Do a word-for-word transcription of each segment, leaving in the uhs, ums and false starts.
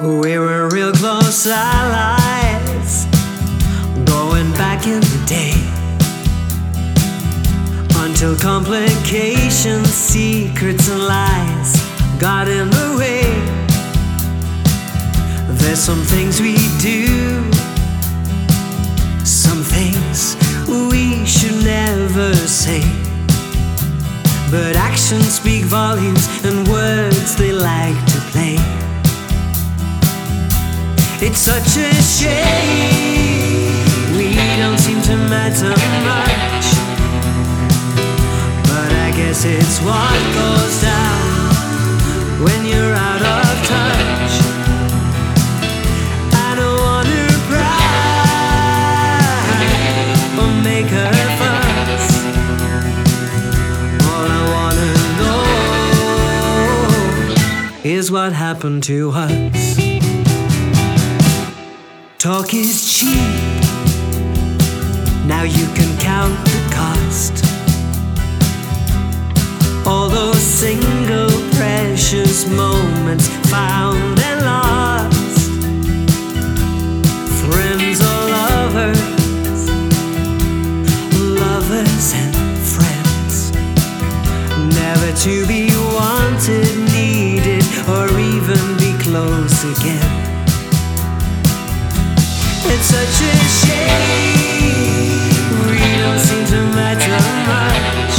We were real close allies, going back in the day, until complications, secrets and lies got in the way. There's some things we do, some things we should never say, but actions speak volumes and words they like to play. It's such a shame we don't seem to matter much, but I guess it's what goes down when you're out of touch. I don't want to pry or make her fuss. All I wanna know is what happened to us. Talk is cheap, now you can count the cost. All those single precious moments found and lost. Friends or lovers, lovers and friends, never to be wanted, needed, or even be close again. It's such a shame we don't seem to matter much,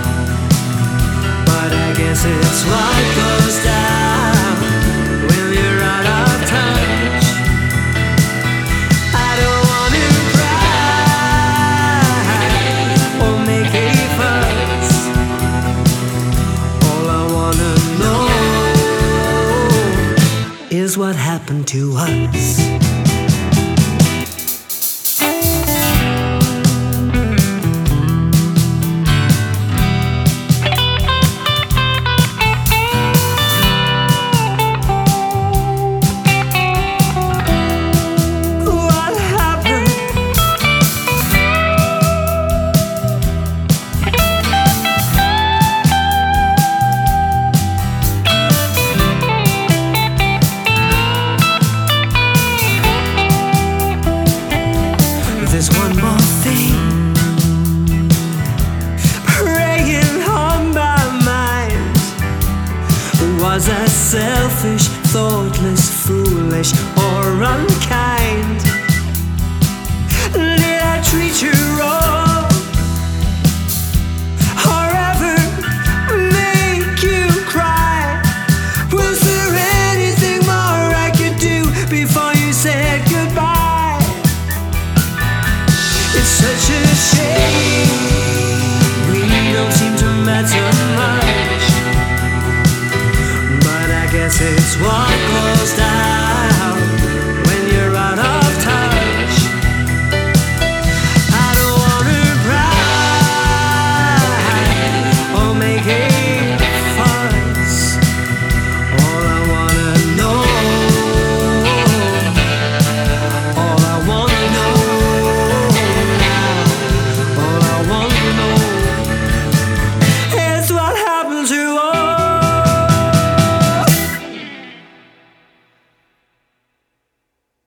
but I guess it's what goes down when you're out of touch. I don't want to cry or make a fuss. All I wanna know is what happened to us. There's one more thing preying on my mind. Was I selfish, thoughtless, foolish, or unkind?